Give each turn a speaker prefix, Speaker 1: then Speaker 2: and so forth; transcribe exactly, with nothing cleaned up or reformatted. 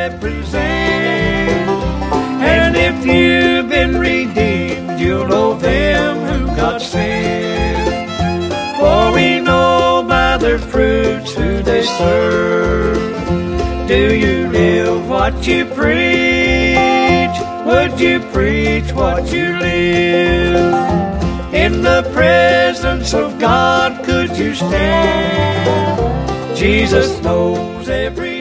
Speaker 1: represent. And if you've been redeemed, you'll know them who God sent. For we know by their fruits who they serve. Do you live what you preach? Would you preach what you live? In the presence of God could you stand? Jesus knows every